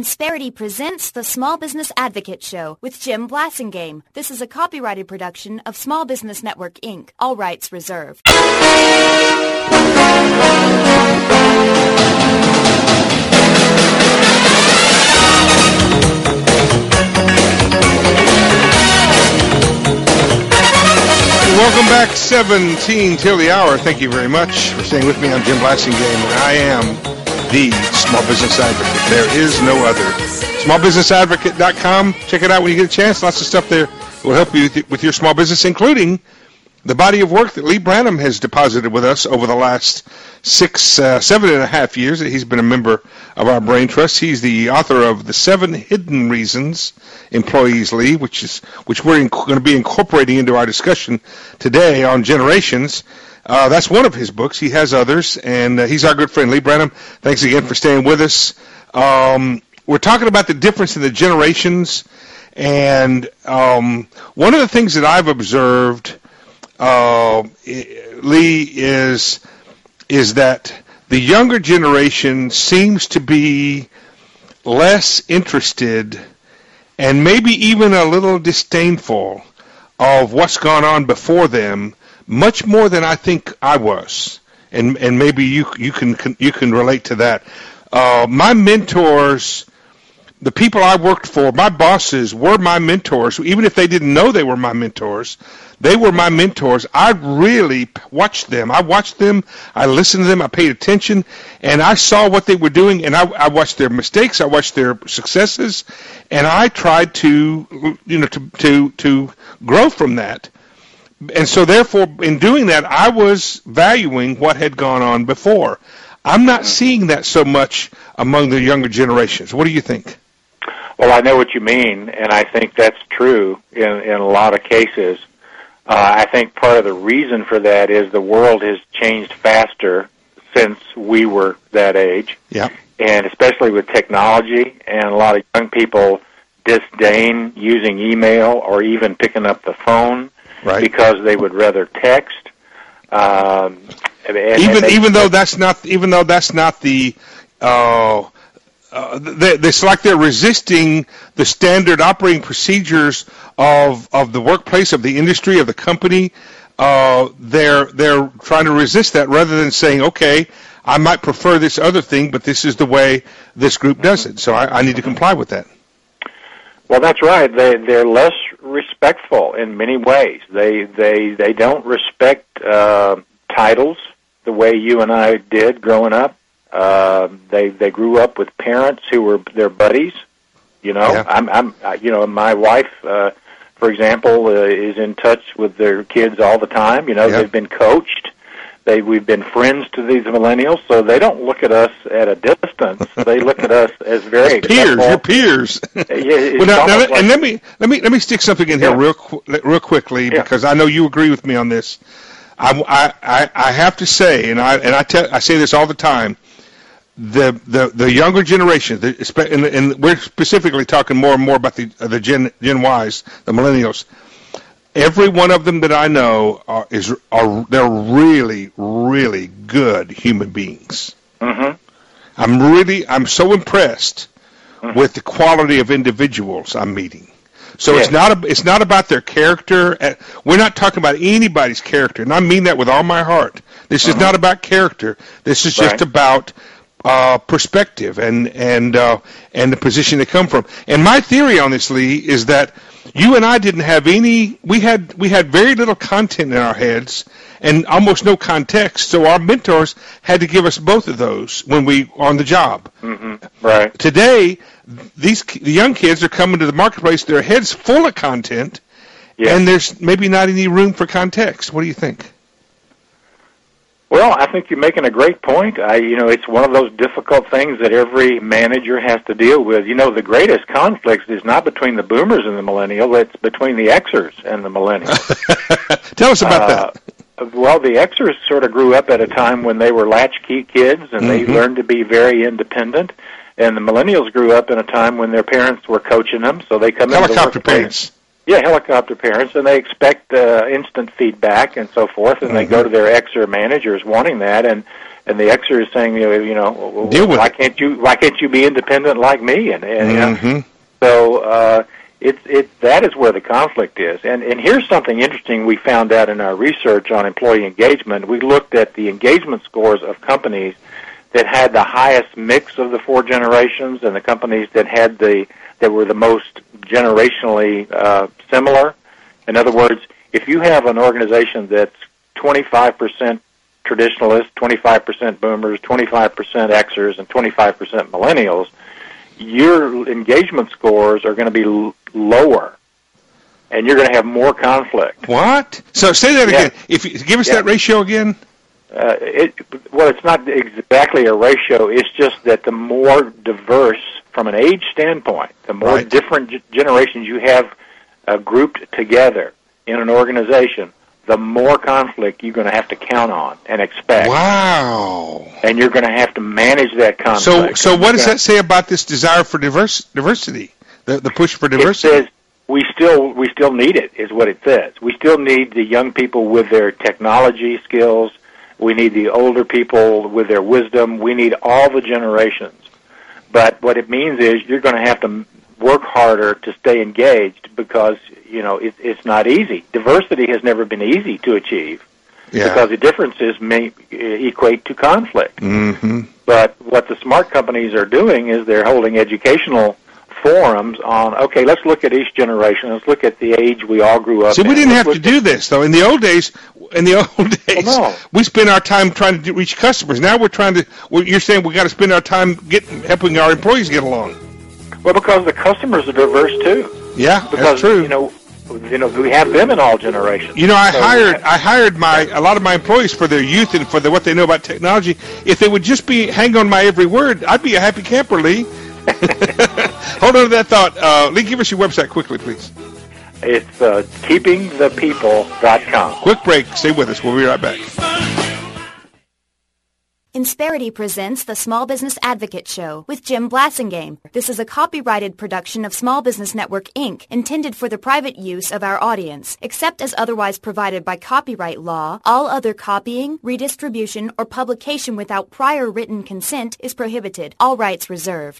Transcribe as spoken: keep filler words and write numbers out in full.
Insperity presents the Small Business Advocate Show with Jim Blasingame. This is a copyrighted production of Small Business Network, Incorporated. All rights reserved. Welcome back, seventeen till the hour. Thank you very much for staying with me. I'm Jim Blasingame, and I am the Small Business Advocate. There is no other. small business advocate dot com. Check it out when you get a chance. Lots of stuff there that will help you with your small business, including the body of work that Lee Branham has deposited with us over the last six, uh, seven and a half years that he's been a member of our Brain Trust. He's the author of The Seven Hidden Reasons Employees Leave, which is which we're going to be incorporating into our discussion today on generations. Uh, that's one of his books. He has others, and uh, he's our good friend, Lee Branham. Thanks again for staying with us. Um, we're talking about the difference in the generations, and um, one of the things that I've observed, uh, Lee, is is that the younger generation seems to be less interested and maybe even a little disdainful of what's gone on before them, much more than I think I was, and and maybe you you can, can you can relate to that. Uh, my mentors, the people I worked for, my bosses were my mentors. Even if they didn't know they were my mentors, they were my mentors. I really watched them. I watched them. I listened to them. I paid attention, and I saw what they were doing, and I, I watched their mistakes. I watched their successes, and I tried to, you know, to to to grow from that. And so, therefore, in doing that, I was valuing what had gone on before. I'm not seeing that so much among the younger generations. What do you think? Well, I know what you mean, and I think that's true in, in a lot of cases. Uh, I think part of the reason for that is the world has changed faster since we were that age. Yeah. And especially with technology, and a lot of young people disdain using email or even picking up the phone. Right. Because they would rather text. Um, and, even and they, even though that's not even though that's not the, uh, uh, they, it's like they're resisting the standard operating procedures of of the workplace, of the industry, of the company. Uh, they're they're trying to resist that rather than saying, okay, I might prefer this other thing, but this is the way this group does it, so I, I need to comply with that. Well, that's right. They they're less respectful in many ways. They they they don't respect uh, titles the way you and I did growing up. Uh, they they grew up with parents who were their buddies. You know, yeah. I'm I'm you know my wife, uh, for example, uh, is in touch with their kids all the time. You know, yeah. They've been coached. They, we've been friends to these millennials, so they don't look at us at a distance. They look at us as very as peers. Your peers. Yeah, well, now, now, like, and let me let me let me stick something in here yeah. real qu- real quickly yeah. because I know you agree with me on this. I, I, I have to say, and I and I tell I say this all the time. The the, the younger generation, the, and, and we're specifically talking more and more about the the Gen Gen Ys, the millennials. Every one of them that I know are, is are they're really, really good human beings. Mm-hmm. I'm really I'm so impressed mm-hmm. with the quality of individuals I'm meeting. So yes. it's not a, it's not about their character. We're not talking about anybody's character, and I mean that with all my heart. This mm-hmm. is not about character. This is just right. about uh, perspective and and uh, and the position they come from. And my theory on this, Lee, is that you and I didn't have any. We had we had very little content in our heads and almost no context. So our mentors had to give us both of those when we were on the job. Mm-hmm. Right. Today, these the young kids are coming to the marketplace. Their heads full of content, yeah. and there's maybe not any room for context. What do you think? Well, I think you're making a great point. I, you know, it's one of those difficult things that every manager has to deal with. You know, the greatest conflict is not between the boomers and the millennials, it's between the Xers and the millennials. Tell us about uh, that. Well, the Xers sort of grew up at a time when they were latchkey kids, and mm-hmm. they learned to be very independent. And the millennials grew up in a time when their parents were coaching them, so they come into the Helicopter parents. Yeah, helicopter parents, and they expect uh, instant feedback and so forth, and mm-hmm. they go to their Xer managers wanting that, and and the Xer is saying, you know, you know Deal with why it. can't you why can't you be independent like me? And, and Mm-hmm. you know, so uh, it's it that is where the conflict is. And and here's something interesting we found out in our research on employee engagement. We looked at the engagement scores of companies that had the highest mix of the four generations, and the companies that had the that were the most generationally uh, similar. In other words, if you have an organization that's twenty-five percent traditionalists, twenty-five percent boomers, twenty-five percent Xers, and twenty-five percent millennials, your engagement scores are going to be l- lower, and you're going to have more conflict. What? So say that Yeah. again. If you, give us Yeah. that ratio again. Uh, it, well, it's not exactly a ratio. It's just that the more diverse, from an age standpoint, the more Right. different g- generations you have uh, grouped together in an organization, the more conflict you're going to have to count on and expect. Wow. And you're going to have to manage that So, conflict. so And what you're does gonna- that say about this desire for diverse diversity? The the push for It diversity. says we still we still need it, is what it says. We still need the young people with their technology skills. We need the older people with their wisdom. We need all the generations. But what it means is you're going to have to work harder to stay engaged, because you know it, it's not easy. Diversity has never been easy to achieve, Yeah. because the differences may equate to conflict. Mm-hmm. But what the smart companies are doing is they're holding educational forums on, okay, let's look at each generation. Let's look at the age we all grew up See, in. we didn't Let's have to look do this though. In the old days, in the old days, no. we spent our time trying to do- reach customers. Now we're trying to. Well, you're saying we got to spend our time getting helping our employees get along. at- Well, because the customers are diverse too. Yeah, Because that's true. you know, you know, we have them in all generations. You know, I So- hired I hired my a lot of my employees for their youth and for the, what they know about technology. If they would just be hang on my every word, I'd be a happy camper, Lee. Hold on to that thought. Uh, Lee, give us your website quickly, please. It's uh, keeping the people dot com. Quick break. Stay with us. We'll be right back. Insperity presents the Small Business Advocate Show with Jim Blassingame. This is a copyrighted production of Small Business Network, Incorporated, intended for the private use of our audience. Except as otherwise provided by copyright law, all other copying, redistribution, or publication without prior written consent is prohibited. All rights reserved.